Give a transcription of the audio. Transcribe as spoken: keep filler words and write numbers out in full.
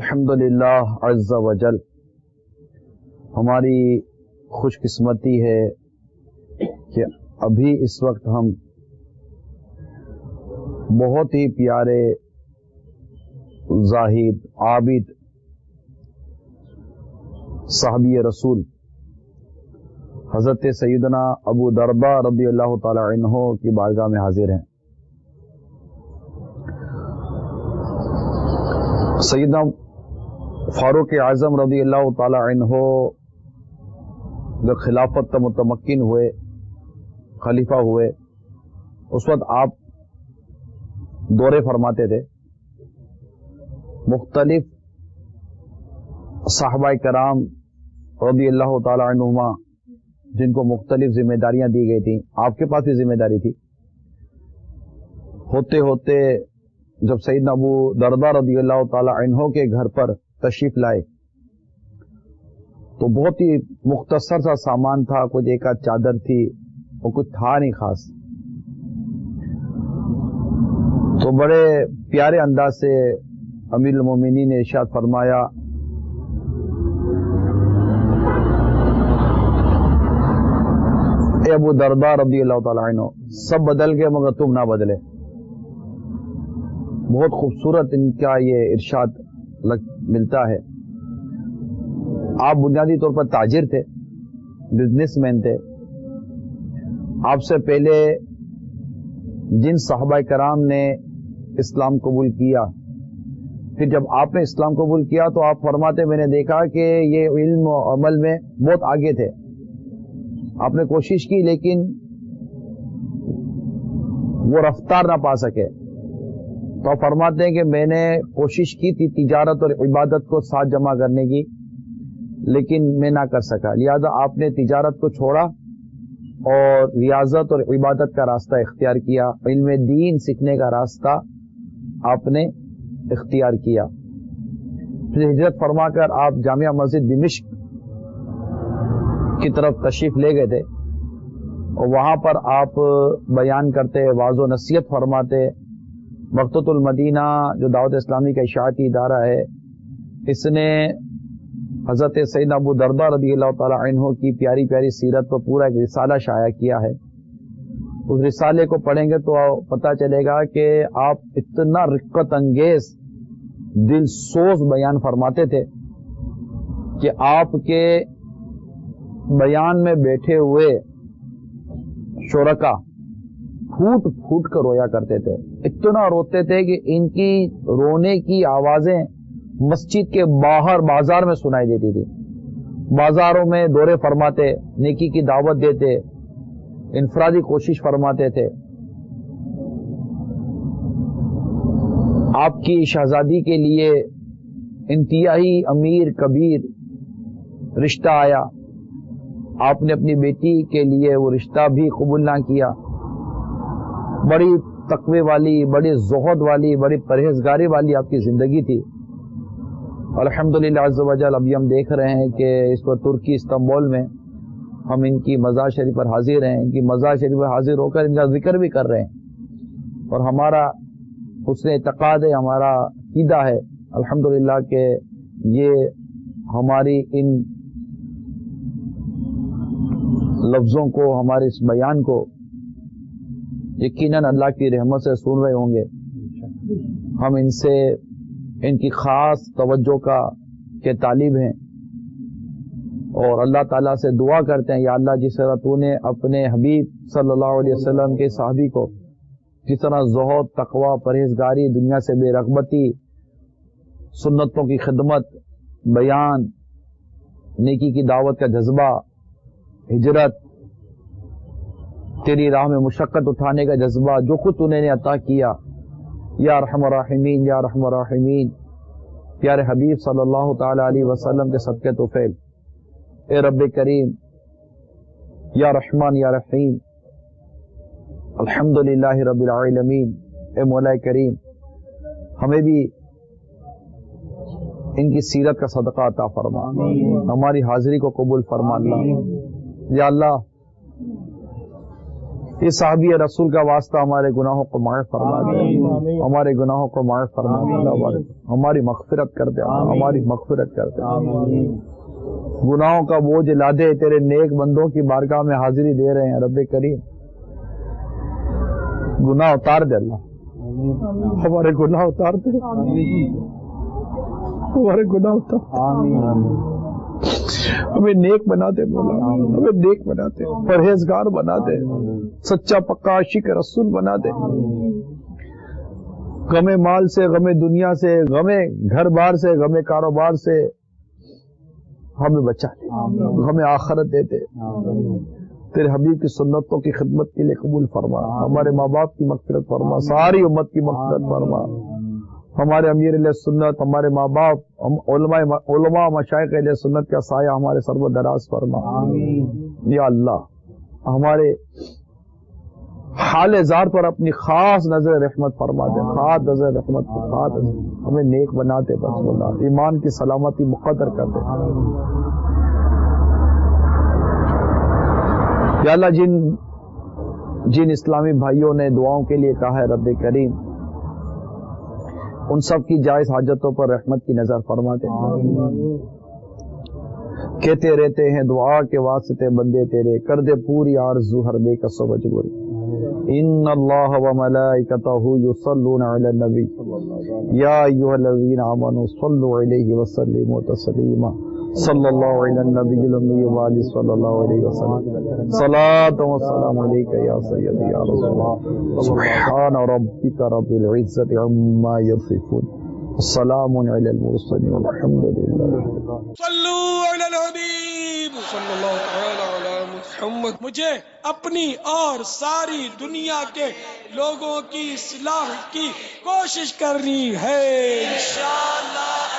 الحمدللہ عز وجل، ہماری خوش قسمتی ہے کہ ابھی اس وقت ہم بہت ہی پیارے زاہد عابد صحابی رسول حضرت سیدنا ابو درداء رضی اللہ تعالی عنہ کی بارگاہ میں حاضر ہیں۔ سیدنا فاروق اعظم رضی اللہ تعالی عنہ جب خلافت متمکن ہوئے، خلیفہ ہوئے، اس وقت آپ دورے فرماتے تھے، مختلف صحابہ کرام رضی اللہ تعالی عنہما جن کو مختلف ذمہ داریاں دی گئی تھیں، آپ کے پاس بھی ذمہ داری تھی۔ ہوتے ہوتے جب سیدنا ابو درداء رضی اللہ تعالی عنہ کے گھر پر تشریف لائے تو بہت ہی مختصر سا سامان تھا، کچھ ایک آدھ چادر تھی، وہ کچھ تھا نہیں خاص۔ تو بڑے پیارے انداز سے امیر المومنین نے ارشاد فرمایا، اے ابو درداء رضی اللہ تعالی عنہ، سب بدل گئے مگر تم نہ بدلے۔ بہت خوبصورت ان کا یہ ارشاد ملتا ہے۔ آپ بنیادی طور پر تاجر تھے، بزنس مین تھے۔ آپ سے پہلے جن صحابہ کرام نے اسلام قبول کیا، پھر جب آپ نے اسلام قبول کیا تو آپ فرماتے میں نے دیکھا کہ یہ علم و عمل میں بہت آگے تھے۔ آپ نے کوشش کی لیکن وہ رفتار نہ پا سکے، تو فرماتے ہیں کہ میں نے کوشش کی تھی تجارت اور عبادت کو ساتھ جمع کرنے کی، لیکن میں نہ کر سکا، لہذا آپ نے تجارت کو چھوڑا اور ریاضت اور عبادت کا راستہ اختیار کیا، علم دین سیکھنے کا راستہ آپ نے اختیار کیا۔ پھر ہجرت فرما کر آپ جامعہ مسجد دمشق کی طرف تشریف لے گئے تھے اور وہاں پر آپ بیان کرتے، واعظ و نصیحت فرماتے۔ مقتۃ المدینہ جو دعوت اسلامی کا اشاعتی ادارہ ہے، اس نے حضرت سیدنا ابو درداء رضی اللہ تعالی عنہ کی پیاری پیاری سیرت پر پورا ایک رسالہ شائع کیا ہے۔ اس رسالے کو پڑھیں گے تو پتہ چلے گا کہ آپ اتنا رقت انگیز دل سوز بیان فرماتے تھے کہ آپ کے بیان میں بیٹھے ہوئے شرکا پھوٹ پھوٹ کر رویا کرتے تھے، اتنا روتے تھے کہ ان کی رونے کی آوازیں مسجد کے باہر بازار میں سنائی دیتی تھی۔ بازاروں میں دورے فرماتے، نیکی کی دعوت دیتے، انفرادی کوشش فرماتے تھے۔ آپ کی شہزادی کے لیے انتہائی امیر کبیر رشتہ آیا، آپ نے اپنی بیٹی کے لیے وہ رشتہ بھی قبول نہ کیا۔ بڑی تقوی والی، بڑی زہد والی، بڑی پرہیزگاری والی آپ کی زندگی تھی۔ الحمدللہ عز وجل ابھی ہم دیکھ رہے ہیں کہ اس پر ترکی استنبول میں ہم ان کی مزار شریف پر حاضر ہیں، ان کی مزار شریف پر حاضر ہو کر ان کا ذکر بھی کر رہے ہیں، اور ہمارا حسن اعتقاد ہے، ہمارا عقیدہ ہے الحمدللہ کہ یہ ہماری ان لفظوں کو، ہمارے اس بیان کو یقیناً اللہ کی رحمت سے سن رہے ہوں گے۔ ہم ان سے ان کی خاص توجہ کا کے طالب ہیں اور اللہ تعالیٰ سے دعا کرتے ہیں، یا اللہ جس طرح تو نے اپنے حبیب صلی اللہ علیہ وسلم کے صحابی کو جس طرح زہد، تقوی، پرہیزگاری، دنیا سے بے رغبتی، سنتوں کی خدمت، بیان، نیکی کی دعوت کا جذبہ، ہجرت، تیری راہ میں مشقت اٹھانے کا جذبہ، جو کچھ انہیں نے عطا کیا، یا ارحم الراحمین یا ارحم الراحمین، پیارے حبیب صلی اللہ تعالی علیہ وسلم کے صدقے توفیل، اے رب کریم یا رحمان یا رحیم، الحمدللہ رب العالمین، اے مولا کریم ہمیں بھی ان کی سیرت کا صدقہ عطا فرما، ہماری حاضری کو قبول فرما اللہ۔ یا اللہ یہ صحابی رسول کا واسطہ ہمارے گناہوں کو معاف فرما دے، ہمارے گناہوں کو معاف فرما دے، ہماری مغفرت کر دے، ہماری مغفرت کر دے، گناہوں کا بوجھ لادے تیرے نیک بندوں کی بارگاہ میں حاضری دے رہے ہیں رب کریم، گناہ اتار دے اللہ، ہمارے گناہ اتار دے، ہمارے گناہ اتار، ہمیں نیک بنا دے مولا، ہمیں نیک بنا دے، پرہیزگار بنا دے، سچا پکا عاشق رسول بنا دے، غم مال سے، غم دنیا سے، غم گھر بار سے، غم کاروبار سے ہمیں بچا دے، ہمیں آخرت دے دے، تیرے حبیب کی سنتوں کی خدمت کے لیے قبول فرما، ہمارے ماں باپ کی مغفرت فرما، ساری امت کی مغفرت فرما، ہمارے امیر علیہ سنت، ہمارے ماں باپ، علماء علماء مشائخ علیہ سنت کا سایہ ہمارے سر و دراز فرما، یا اللہ ہمارے حال زار پر اپنی خاص نظر رحمت فرما دے، خاص نظر رحمت خاص ہمیں نیک بنا دے، بس اللہ ایمان کی سلامتی مقدر کر دے، یا اللہ جن جن اسلامی بھائیوں نے دعاؤں کے لیے کہا ہے رب کریم ان سب کی جائز حاجتوں پر رحمت کی نظر فرما دے، کہتے رہتے ہیں دعا کے واسطے بندے تیرے، کر دے پوری آرزو ہر بے کس و مجبوری، ان اللہ و ملائکتہ یصلون علی النبی یا ایھا الذین آمنوا صلوا علیہ وسلموا تسلیما، صلی اللہ علی النبی الامی وآلہ صلی اللہ علیہ وسلم، صلاۃ و سلام علیک یا سیدی یا رسول اللہ، سبحان ربک رب العزۃ عما یصفون، السلام علی المرسلین والحمد للہ۔ صلوا علی الحبیب صلی اللہ تعالی علی محمد۔ مجھے اپنی اور ساری دنیا کے لوگوں کی اصلاح کی کوشش کرنی ہے انشاءاللہ۔